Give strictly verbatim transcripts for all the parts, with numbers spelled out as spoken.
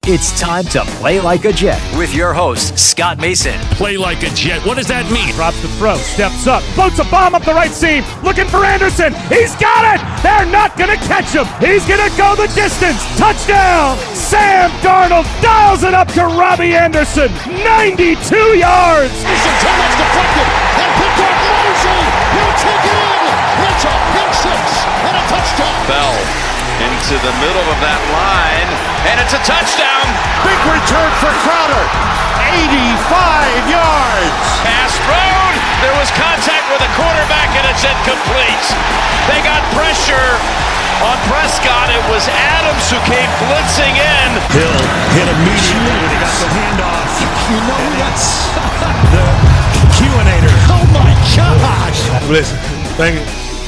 It's time to play like a Jet with your host, Scott Mason. Play like a Jet. What does that mean? Drops the throw, steps up, floats a bomb up the right seam, looking for Anderson. He's got it! They're not going to catch him. He's going to go the distance. Touchdown! Sam Darnold dials it up to Robbie Anderson. ninety-two yards! Anderson, too much deflected, and picked off Mosley. He'll take it in. It's a pick six and a touchdown. Bell into the middle of that line, and it's a touchdown. Big return for Crowder. eighty-five yards. Pass thrown. There was contact with the quarterback, and it's incomplete. They got pressure on Prescott. It was Adams who came blitzing in. Hill hit immediately when he got the handoff. You know that's The Q-inator. oh my gosh. Listen, thank you.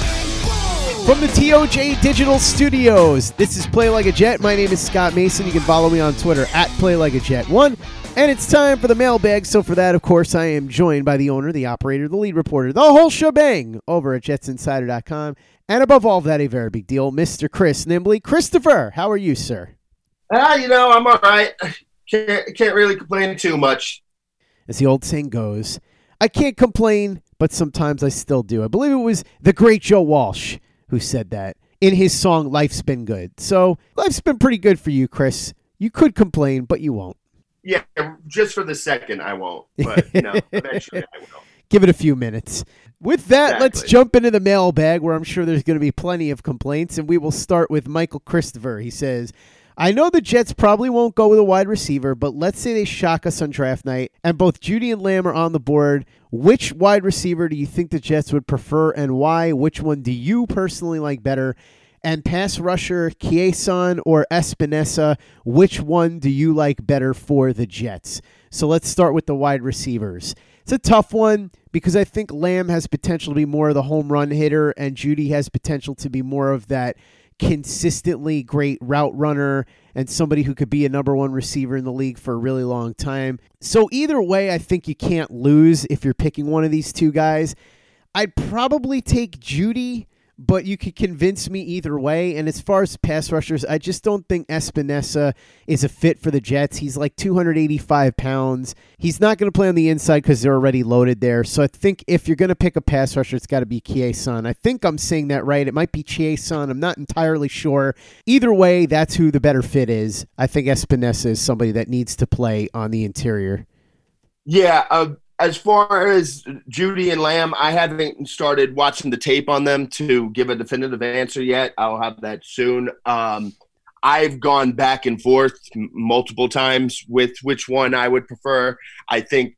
From the T O J Digital Studios, this is Play Like a Jet. My name is Scott Mason. You can follow me on Twitter at Play Like a Jet one. And it's time for the mailbag. So for that, of course, I am joined by the owner, the operator, the lead reporter, the whole shebang over at Jets Insider dot com. And above all of that, a very big deal, Mister Chris Nimbley. Christopher, how are you, sir? Ah, you know, I'm all right. Can't, can't really complain too much. As the old saying goes, I can't complain, but sometimes I still do. I believe it was the great Joe Walsh who said that in his song, Life's Been Good. So life's been pretty good for you, Chris. You could complain, but you won't. Yeah, just for the second, I won't. But, no, eventually I will. Give it a few minutes. With that, Exactly. let's jump into the mailbag where I'm sure there's going to be plenty of complaints, and we will start with Michael Christopher. He says, I know the Jets probably won't go with a wide receiver, but let's say they shock us on draft night, and both Judy and Lamb are on the board. Which wide receiver do you think the Jets would prefer, and why? Which one do you personally like better? And pass rusher, Kieson or Espinosa, which one do you like better for the Jets? So let's start with the wide receivers. It's a tough one because I think Lamb has potential to be more of the home run hitter, and Judy has potential to be more of that consistently great route runner and somebody who could be a number one receiver in the league for a really long time. So either way, I think you can't lose if you're picking one of these two guys. I'd probably take Judy, but you could convince me either way. And as far as pass rushers, I just don't think Espinosa is a fit for the Jets. He's like two hundred eighty-five pounds. He's not going to play on the inside because they're already loaded there. So I think if you're going to pick a pass rusher, it's got to be Kieson. I think I'm saying that right. It might be Kieson. I'm not entirely sure. Either way, that's who the better fit is. I think Espinosa is somebody that needs to play on the interior. Yeah, uh, as far as Judy and Lamb, I haven't started watching the tape on them to give a definitive answer yet. I'll have that soon. Um, I've gone back and forth m- multiple times with which one I would prefer. I think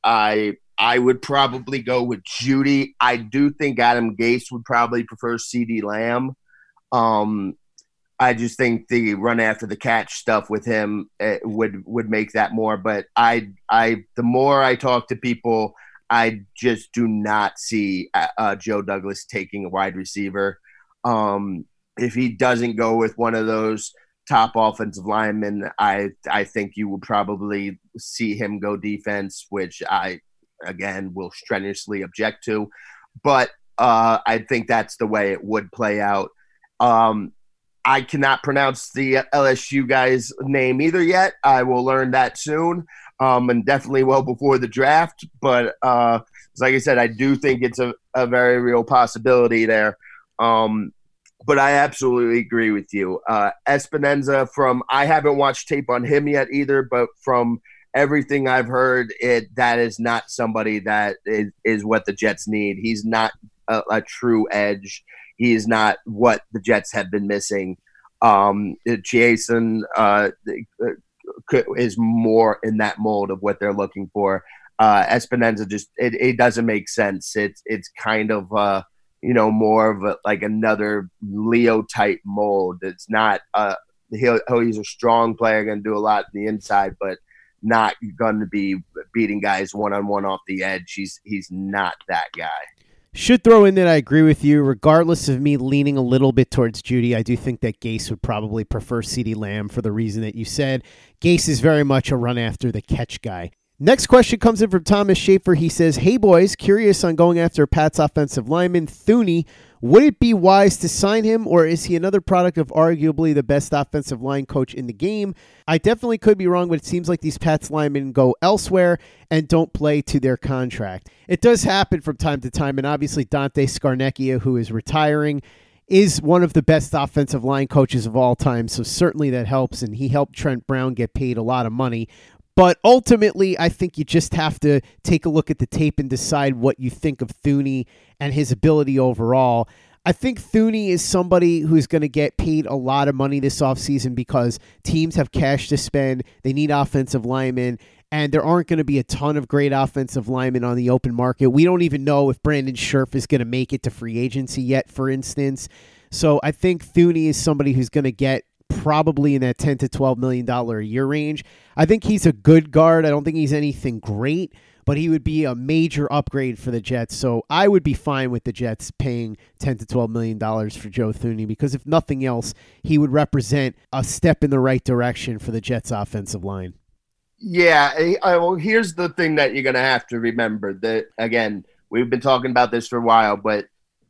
I I would probably go with Judy. I do think Adam Gase would probably prefer CeeDee Lamb. Um, I just think the run after the catch stuff with him uh, would would make that more. But I I the more I talk to people, I just do not see uh, uh, Joe Douglas taking a wide receiver. Um, if he doesn't go with one of those top offensive linemen, I I think you would probably see him go defense, which I again will strenuously object to. But uh, I think that's the way it would play out. Um, I cannot pronounce the L S U guy's name either yet. I will learn that soon, um, and definitely well before the draft. But uh, like I said, I do think it's a, a very real possibility there. Um, but I absolutely agree with you. Uh, Espinosa, from I haven't watched tape on him yet either, but from everything I've heard, it that is not somebody that is, is what the Jets need. He's not a, a true edge. He is not what the Jets have been missing. Um, Jason uh, is more in that mold of what they're looking for. Uh, Espinosa just it, it doesn't make sense. It's it's kind of uh, you know more of a, like another Leo type mold. It's not uh, he'll, oh he's a strong player, going to do a lot on the inside, but not going to be beating guys one on one off the edge. He's he's not that guy. Should throw in that I agree with you, regardless of me leaning a little bit towards Judy. I do think that Gase would probably prefer CeeDee Lamb for the reason that you said. Gase is very much a run after the catch guy. Next question comes in from Thomas Schaefer. He says, hey, boys, curious on going after Pat's offensive lineman, Thuney. Would it be wise to sign him, or is he another product of arguably the best offensive line coach in the game? I definitely could be wrong, but it seems like these Pats linemen go elsewhere and don't play to their contract. It does happen from time to time, and obviously Dante Scarnecchia, who is retiring, is one of the best offensive line coaches of all time, so certainly that helps, and he helped Trent Brown get paid a lot of money. But ultimately, I think you just have to take a look at the tape and decide what you think of Thuney and his ability overall. I think Thuney is somebody who's going to get paid a lot of money this offseason because teams have cash to spend. They need offensive linemen, and there aren't going to be a ton of great offensive linemen on the open market. We don't even know if Brandon Scherf is going to make it to free agency yet, for instance. So I think Thuney is somebody who's going to get probably in that ten to twelve million dollars a year range. I think he's a good guard. I don't think he's anything great, but he would be a major upgrade for the Jets. So I would be fine with the Jets paying ten to twelve million dollars for Joe Thuney, because if nothing else, he would represent a step in the right direction for the Jets offensive line. Yeah, I, well, here's the thing that you're going to have to remember. That, again, we've been talking about this for a while, but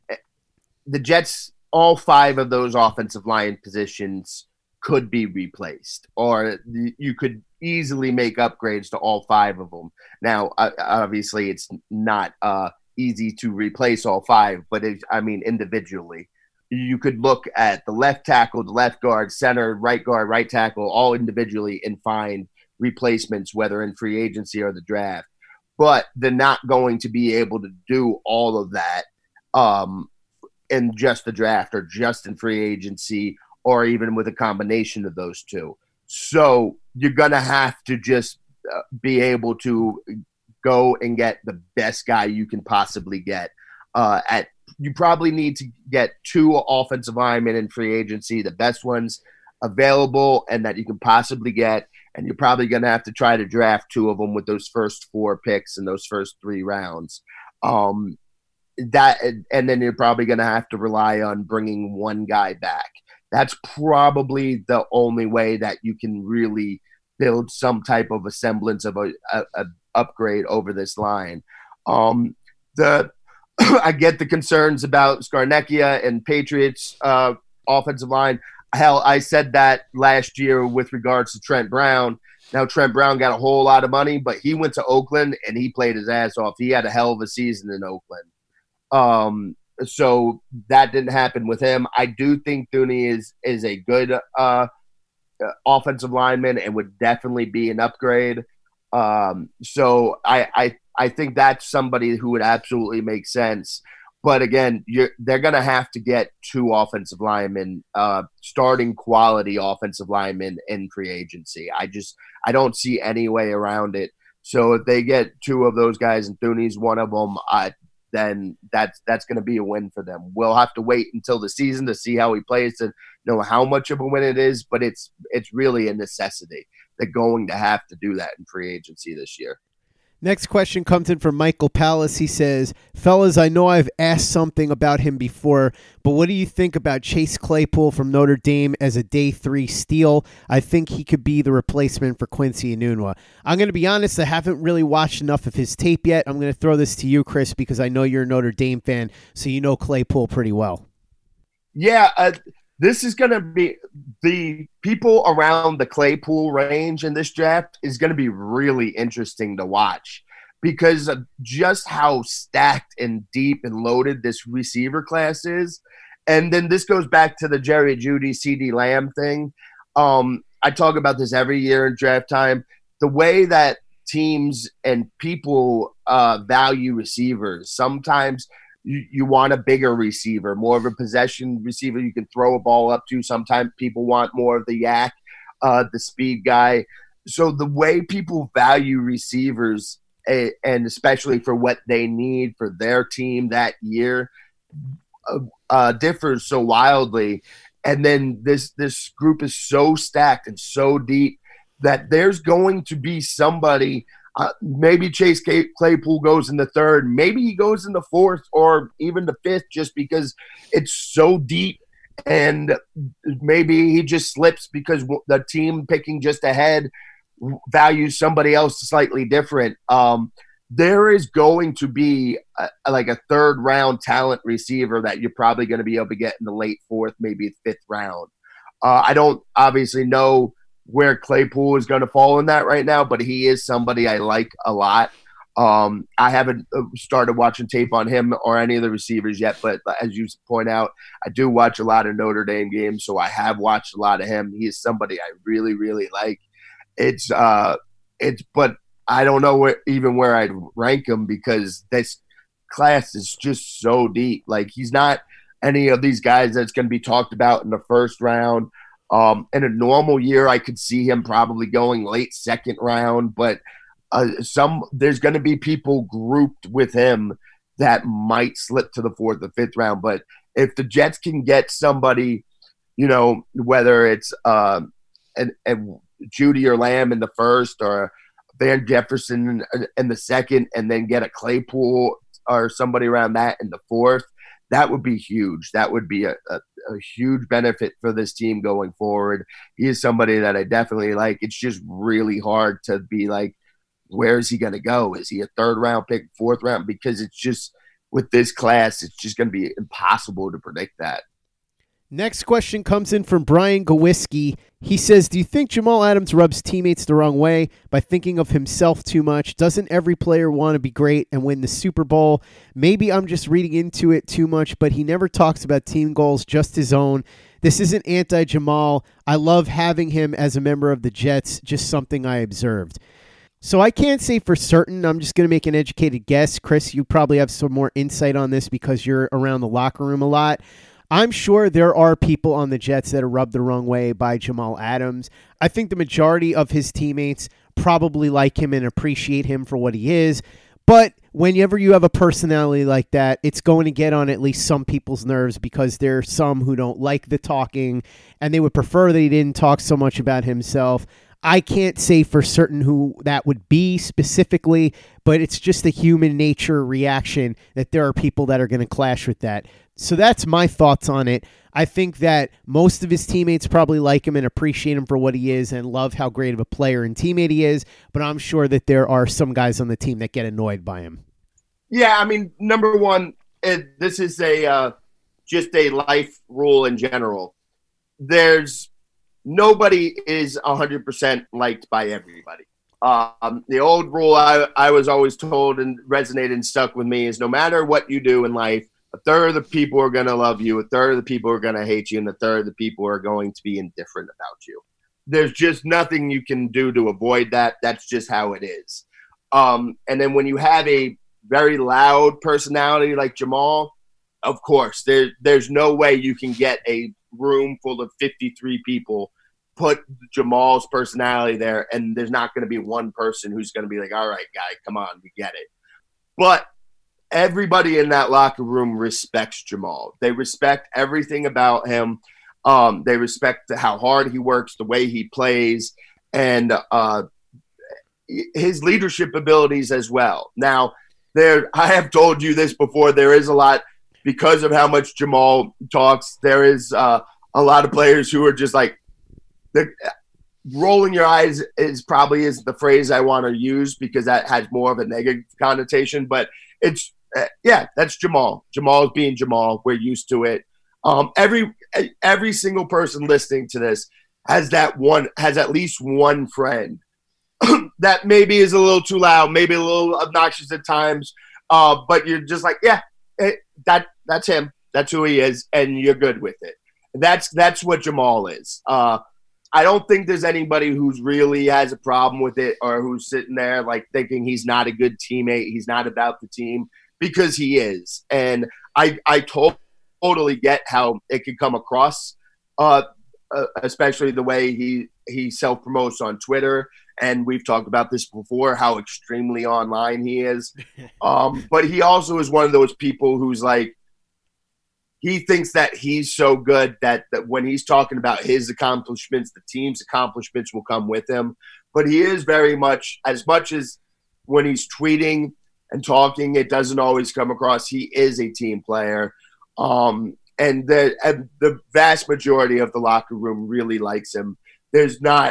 the Jets, all five of those offensive line positions could be replaced, or you could easily make upgrades to all five of them. Now, obviously, it's not uh, easy to replace all five, but it, I mean, individually, you could look at the left tackle, the left guard, center, right guard, right tackle, all individually and find replacements, whether in free agency or the draft. But they're not going to be able to do all of that um, in just the draft or just in free agency, or even with a combination of those two. So you're going to have to just uh, be able to go and get the best guy you can possibly get. Uh, at You probably need to get two offensive linemen in free agency, the best ones available and that you can possibly get, and you're probably going to have to try to draft two of them with those first four picks in those first three rounds. Um, that and then you're probably going to have to rely on bringing one guy back. That's probably the only way that you can really build some type of a semblance of a, a, a upgrade over this line. Um, the I get the concerns about Scarnecchia and Patriots uh, offensive line. Hell, I said that last year with regards to Trent Brown. Now, Trent Brown got a whole lot of money, but he went to Oakland and he played his ass off. He had a hell of a season in Oakland. Um, So that didn't happen with him. I do think Thuney is is a good uh, offensive lineman and would definitely be an upgrade. Um, so I, I I think that's somebody who would absolutely make sense. But again, you're, they're going to have to get two offensive linemen, uh, starting quality offensive linemen in free agency. I just I don't see any way around it. So if they get two of those guys and Thuney's one of them, I. then that's that's going to be a win for them. We'll have to wait until the season to see how he plays to know how much of a win it is, but it's it's really a necessity. They're going to have to do that in free agency this year. Next question comes in from Michael Palace. He says, fellas, I know I've asked something about him before, but what do you think about Chase Claypool from Notre Dame as a day three steal? I think he could be the replacement for Quincy Enunwa. I'm going to be honest, I haven't really watched enough of his tape yet. I'm going to throw this to you, Chris, because I know you're a Notre Dame fan, so you know Claypool pretty well. Yeah, uh, this is going to be the people around the Claypool range in this draft is going to be really interesting to watch because of just how stacked and deep and loaded this receiver class is. And then this goes back to the Jerry Jeudy, CeeDee Lamb thing. Um, I talk about this every year in draft time. The way that teams and people uh, value receivers, sometimes – You, you want a bigger receiver, more of a possession receiver you can throw a ball up to. Sometimes people want more of the yak, uh, the speed guy. So the way people value receivers, uh, and especially for what they need for their team that year, uh, uh, differs so wildly. And then this this group is so stacked and so deep that there's going to be somebody – Uh, maybe Chase Claypool goes in the third. Maybe he goes in the fourth or even the fifth just because it's so deep. And maybe he just slips because the team picking just ahead values somebody else slightly different. Um, there is going to be a, like a third round talent receiver that you're probably going to be able to get in the late fourth, maybe fifth round. Uh, I don't obviously know where Claypool is going to fall in that right now, but he is somebody I like a lot. Um, I haven't started watching tape on him or any of the receivers yet, but as you point out, I do watch a lot of Notre Dame games, so I have watched a lot of him. He is somebody I really, really like. It's, uh, it's, but I don't know where, even where I'd rank him because this class is just so deep. Like he's not any of these guys that's going to be talked about in the first round. Um, in a normal year, I could see him probably going late second round, but uh, some there's going to be people grouped with him that might slip to the fourth or fifth round. But if the Jets can get somebody, you know, whether it's uh, an, an Judy or Lamb in the first or Van Jefferson in, in the second, and then get a Claypool or somebody around that in the fourth, that would be huge. That would be a, a, a huge benefit for this team going forward. He is somebody that I definitely like. It's just really hard to be like, where is he going to go? Is he a third round pick, fourth round? Because it's just, with this class, it's just going to be impossible to predict that. Next question comes in from Brian Gowiski. He says, do you think Jamal Adams rubs teammates the wrong way by thinking of himself too much? Doesn't every player want to be great and win the Super Bowl? Maybe I'm just reading into it too much, but he never talks about team goals, just his own. This isn't anti-Jamal. I love having him as a member of the Jets, just something I observed. So I can't say for certain. I'm just going to make an educated guess. Chris, you probably have some more insight on this because you're around the locker room a lot. I'm sure there are people on the Jets that are rubbed the wrong way by Jamal Adams. I think the majority of his teammates probably like him and appreciate him for what he is. But whenever you have a personality like that, it's going to get on at least some people's nerves because there are some who don't like the talking and they would prefer that he didn't talk so much about himself. I can't say for certain who that would be specifically, but it's just a human nature reaction that there are people that are going to clash with that. So that's my thoughts on it. I think that most of his teammates probably like him and appreciate him for what he is and love how great of a player and teammate he is, but I'm sure that there are some guys on the team that get annoyed by him. Yeah, I mean, number one, it, this is a uh, just a life rule in general. There's nobody is one hundred percent liked by everybody. Um, the old rule I, I was always told and resonated and stuck with me is no matter what you do in life, a third of the people are going to love you, a third of the people are going to hate you, and a third of the people are going to be indifferent about you. There's just nothing you can do to avoid that. That's just how it is. Um, and then when you have a very loud personality like Jamal, of course, there, there's no way you can get a room full of fifty-three people, put Jamal's personality there, and there's not going to be one person who's going to be like, all right, guy, come on, we get it. But everybody in that locker room respects Jamal. They respect everything about him. Um, they respect how hard he works, the way he plays, and uh, his leadership abilities as well. Now, there, I have told you this before, there is a lot, because of how much Jamal talks, there is uh, a lot of players who are just like, rolling your eyes is probably is the phrase I want to use because that has more of a negative connotation, but it's, uh, yeah, that's Jamal. Jamal is being Jamal. We're used to it. Um, every every single person listening to this has that one, has at least one friend that maybe is a little too loud, maybe a little obnoxious at times, uh, but you're just like, yeah, it, that that's him. That's who he is, and you're good with it. That's that's what Jamal is. Uh, I don't think there's anybody who's really has a problem with it or who's sitting there like thinking he's not a good teammate, he's not about the team, because he is. And I I to- totally get how it could come across, uh, uh, especially the way he, he self-promotes on Twitter. And we've talked about this before, how extremely online he is. Um, but he also is one of those people who's like, he thinks that he's so good that, that when he's talking about his accomplishments, the team's accomplishments will come with him. But he is very much, as much as when he's tweeting and talking, it doesn't always come across, he is a team player. Um, and the, and the vast majority of the locker room really likes him. There's not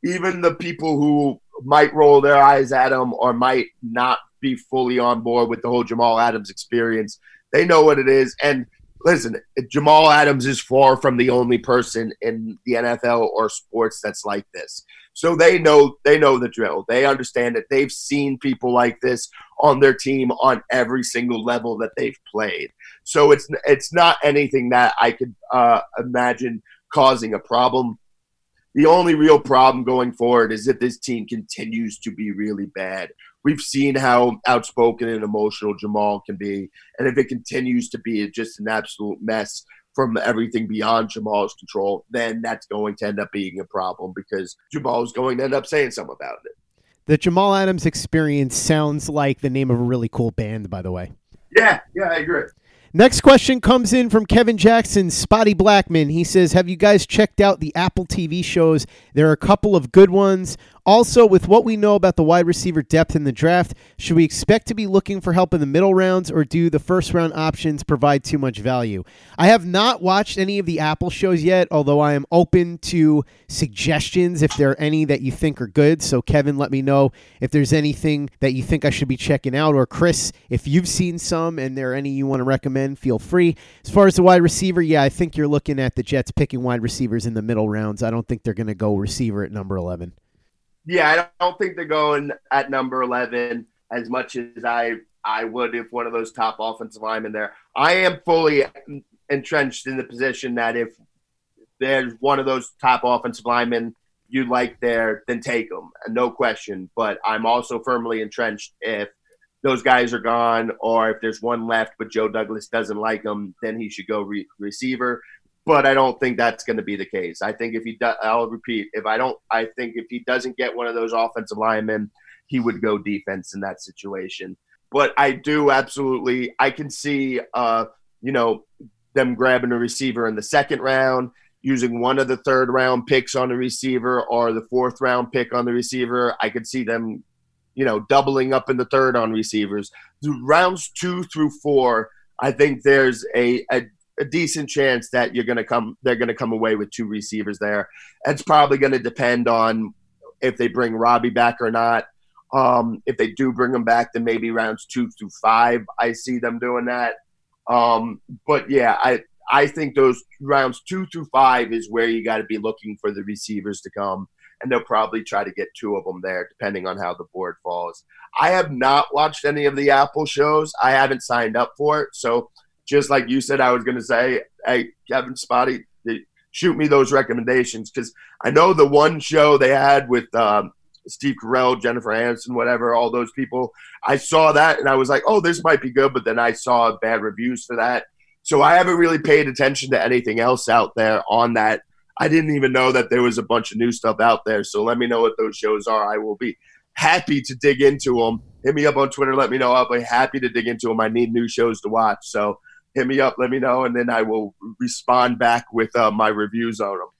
even the people who might roll their eyes at him or might not be fully on board with the whole Jamal Adams experience, they know what it is. And listen, Jamal Adams is far from the only person in the N F L or sports that's like this. So they know they know the drill. They understand it. They've seen people like this on their team on every single level that they've played. So it's it's not anything that I could uh, imagine causing a problem. The only real problem going forward is if this team continues to be really bad. We've seen how outspoken and emotional Jamal can be. And if it continues to be just an absolute mess from everything beyond Jamal's control, then that's going to end up being a problem because Jamal is going to end up saying something about it. The Jamal Adams Experience sounds like the name of a really cool band, by the way. Yeah, yeah, I agree. Next question comes in from Kevin Jackson, Spotty Blackman. He says, have you guys checked out the Apple T V shows? There are a couple of good ones. Also, with what we know about the wide receiver depth in the draft, should we expect to be looking for help in the middle rounds, or do the first round options provide too much value? I have not watched any of the Apple shows yet, although I am open to suggestions if there are any that you think are good. So Kevin, let me know if there's anything that you think I should be checking out, or Chris, if you've seen some and there are any you want to recommend, feel free. As far as the wide receiver, yeah, I think you're looking at the Jets picking wide receivers in the middle rounds. I don't think they're going to go receiver at number eleven. Yeah, I don't think they're going at number eleven as much as I I would if one of those top offensive linemen there. I am fully entrenched in the position that if there's one of those top offensive linemen you like there, then take them, no question. But I'm also firmly entrenched if those guys are gone or if there's one left but Joe Douglas doesn't like him, then he should go re- receiver. But I don't think that's going to be the case. I think if he does, I'll repeat, if I don't, I think if he doesn't get one of those offensive linemen, he would go defense in that situation. But I do absolutely, I can see, uh, you know, them grabbing a receiver in the second round, using one of the third round picks on the receiver or the fourth round pick on the receiver. I could see them, you know, doubling up in the third on receivers. The rounds two through four, I think there's a, a a decent chance that you're going to come, they're going to come away with two receivers there. It's probably going to depend on if they bring Robbie back or not. Um, if they do bring him back, then maybe rounds two through five, I see them doing that. Um, but yeah, I, I think those rounds two through five is where you got to be looking for the receivers to come. And they'll probably try to get two of them there, depending on how the board falls. I have not watched any of the Apple shows. I haven't signed up for it. So, just like you said, I was going to say, hey, Kevin, Spotty, shoot me those recommendations because I know the one show they had with um, Steve Carell, Jennifer Aniston, whatever, all those people, I saw that and I was like, oh, this might be good, but then I saw bad reviews for that. So I haven't really paid attention to anything else out there on that. I didn't even know that there was a bunch of new stuff out there. So let me know what those shows are. I will be happy to dig into them. Hit me up on Twitter. Let me know. I'll be happy to dig into them. I need new shows to watch. So hit me up, let me know, and then I will respond back with uh, my reviews on them.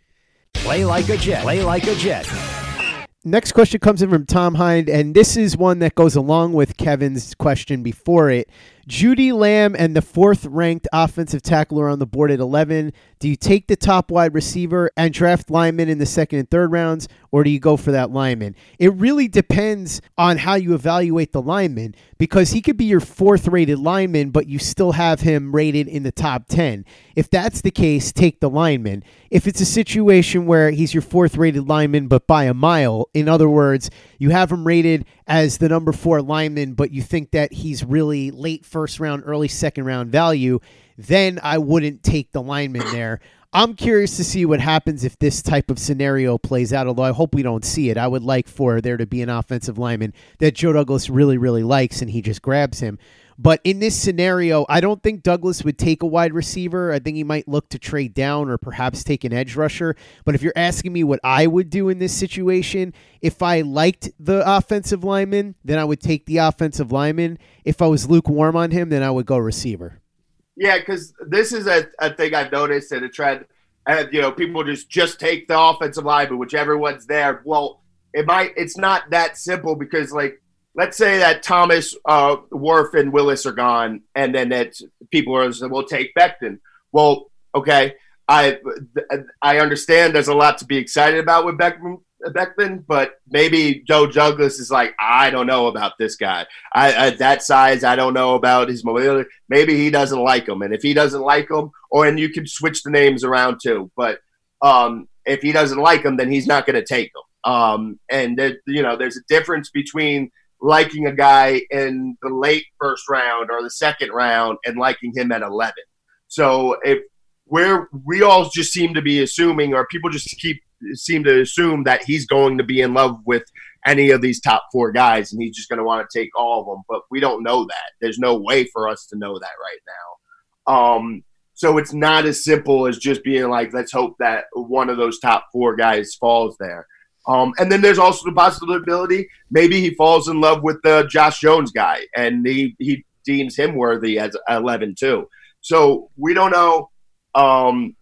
Play like a Jet. Play like a Jet. Next question comes in from Tom Hind, and this is one that goes along with Kevin's question before it. Judy Lamb and the fourth-ranked offensive tackle are on the board at eleven. Do you take the top wide receiver and draft linemen in the second and third rounds, or do you go for that lineman? It really depends on how you evaluate the lineman, because he could be your fourth-rated lineman, but you still have him rated in the top ten. If that's the case, take the lineman. If it's a situation where he's your fourth-rated lineman, but by a mile, in other words, you have him rated as the number four lineman, but you think that he's really late first round, early second round value, then I wouldn't take the lineman there. I'm curious to see what happens if this type of scenario plays out, although I hope we don't see it. I would like for there to be an offensive lineman that Joe Douglas really, really likes, and he just grabs him. But in this scenario, I don't think Douglas would take a wide receiver. I think he might look to trade down or perhaps take an edge rusher. But if you're asking me what I would do in this situation, if I liked the offensive lineman, then I would take the offensive lineman. If I was lukewarm on him, then I would go receiver. Yeah, because this is a, a thing I've noticed and a trend. And, you know, people just, just take the offensive lineman, whichever one's there. Well, it might. It's not that simple because, like, let's say that Thomas, uh, Worf, and Willis are gone, and then that people are saying, "We'll take Becton." Well, okay, I I understand there's a lot to be excited about with Becton Beckman, but maybe Joe Douglas is like, I don't know about this guy. I, at that size, I don't know about his mobility. Maybe he doesn't like him. And if he doesn't like him, or and you can switch the names around too. But um, if he doesn't like him, then he's not going to take him. Um, and, there, you know, there's a difference between liking a guy in the late first round or the second round and liking him at eleven. So if we're, we all just seem to be assuming, or people just keep seem to assume that he's going to be in love with any of these top four guys and he's just going to want to take all of them. But we don't know that. There's no way for us to know that right now. Um, so it's not as simple as just being like, let's hope that one of those top four guys falls there. Um, and then there's also the possibility maybe he falls in love with the Josh Jones guy and he, he deems him worthy as eleven too. So we don't know. Um,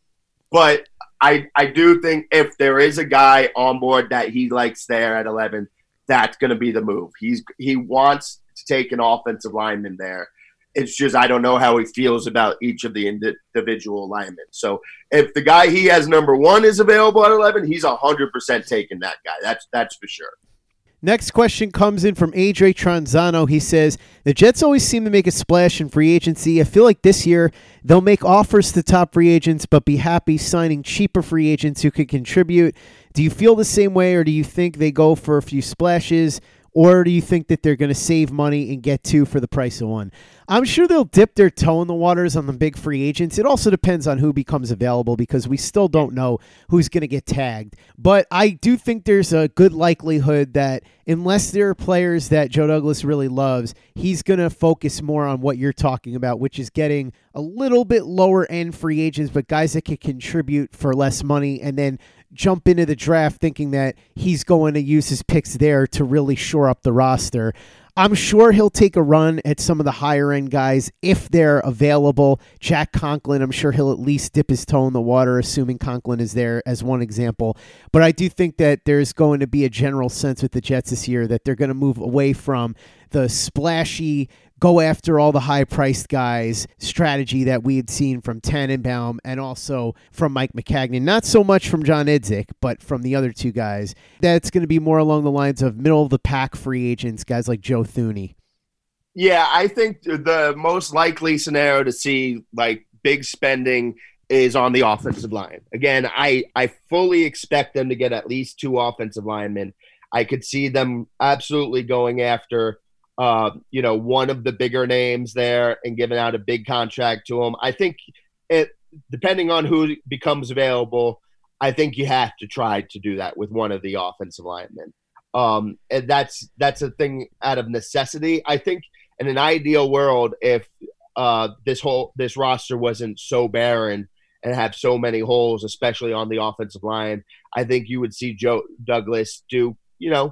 but I, I do think if there is a guy on board that he likes there at eleven, that's going to be the move. He's he wants to take an offensive lineman there. It's just I don't know how he feels about each of the individual linemen. So if the guy he has number one is available at eleven, he's one hundred percent taking that guy. That's that's for sure. Next question comes in from A J Tranzano. He says, the Jets always seem to make a splash in free agency. I feel like this year they'll make offers to top free agents but be happy signing cheaper free agents who could contribute. Do you feel the same way, or do you think they go for a few splashes, or do you think that they're going to save money and get two for the price of one? I'm sure they'll dip their toe in the waters on the big free agents. It also depends on who becomes available because we still don't know who's going to get tagged. But I do think there's a good likelihood that unless there are players that Joe Douglas really loves, he's going to focus more on what you're talking about, which is getting a little bit lower end free agents, but guys that can contribute for less money and then jump into the draft thinking that he's going to use his picks there to really shore up the roster. I'm sure he'll take a run at some of the higher end guys if they're available. Jack Conklin, I'm sure he'll at least dip his toe in the water, assuming Conklin is there as one example. But I do think that there's going to be a general sense with the Jets this year that they're going to move away from the splashy, go after all the high-priced guys strategy that we had seen from Tannenbaum and also from Mike Maccagnan. Not so much from John Idzik, but from the other two guys. That's going to be more along the lines of middle-of-the-pack free agents, guys like Joe Thuney. Yeah, I think the most likely scenario to see like big spending is on the offensive line. Again, I, I fully expect them to get at least two offensive linemen. I could see them absolutely going after Uh, you know, one of the bigger names there and giving out a big contract to him. I think it, depending on who becomes available, I think you have to try to do that with one of the offensive linemen. Um, and that's, that's a thing out of necessity. I think in an ideal world, if uh, this whole, this roster wasn't so barren and have so many holes, especially on the offensive line, I think you would see Joe Douglas do, you know,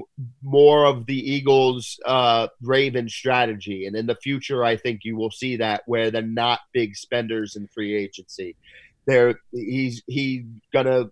more of the Eagles uh, Ravens strategy. And in the future, I think you will see that where they're not big spenders in free agency. They're, he's, he's going to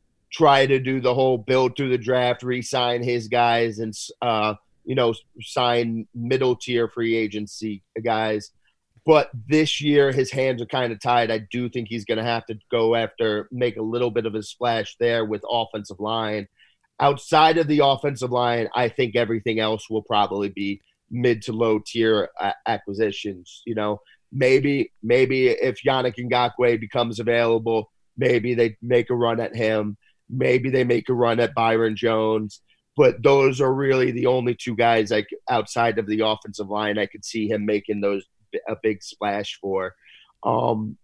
try to do the whole build through the draft, re-sign his guys and, uh, you know, sign middle tier free agency guys. But this year his hands are kind of tied. I do think he's going to have to go after, make a little bit of a splash there with offensive line. Outside of the offensive line, I think everything else will probably be mid to low tier uh, acquisitions. You know, maybe maybe if Yannick Ngakoue becomes available, maybe they make a run at him. Maybe they make a run at Byron Jones. But those are really the only two guys like outside of the offensive line I could see him making those a big splash for. Um,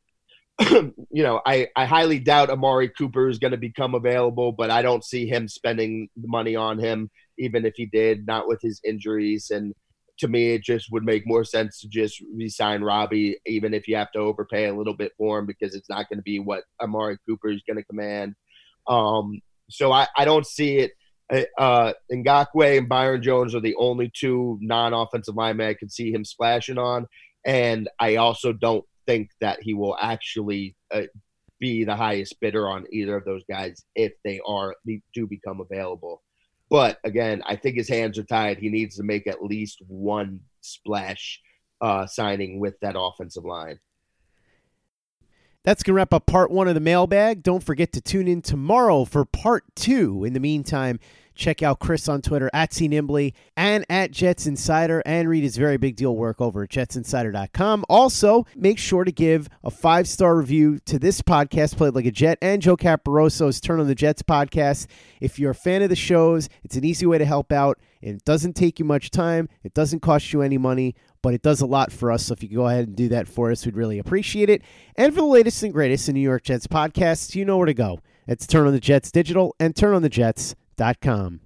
you know, I, I highly doubt Amari Cooper is going to become available, but I don't see him spending the money on him, even if he did, not with his injuries. And to me, it just would make more sense to just re-sign Robbie, even if you have to overpay a little bit for him, because it's not going to be what Amari Cooper is going to command. Um, so I, I don't see it. Uh, Ngakoue and Byron Jones are the only two non-offensive linemen I could see him splashing on. And I also don't think that he will actually uh, be the highest bidder on either of those guys if they are they do become available. But again, I think his hands are tied. He needs to make at least one splash uh, signing with that offensive line. That's going to wrap up part one of the mailbag. Don't forget to tune in tomorrow for part two. In the meantime, check out Chris on Twitter at C Nimbley and at Jets Insider, and read his very big deal work over at jets insider dot com. Also, make sure to give a five-star review to this podcast, Played Like a Jet, and Joe Caporoso's Turn on the Jets podcast. If you're a fan of the shows, it's an easy way to help out. It doesn't take you much time. It doesn't cost you any money, but it does a lot for us. So if you could go ahead and do that for us, we'd really appreciate it. And for the latest and greatest in New York Jets podcasts, you know where to go. It's Turn on the Jets Digital and turn on the jets dot com.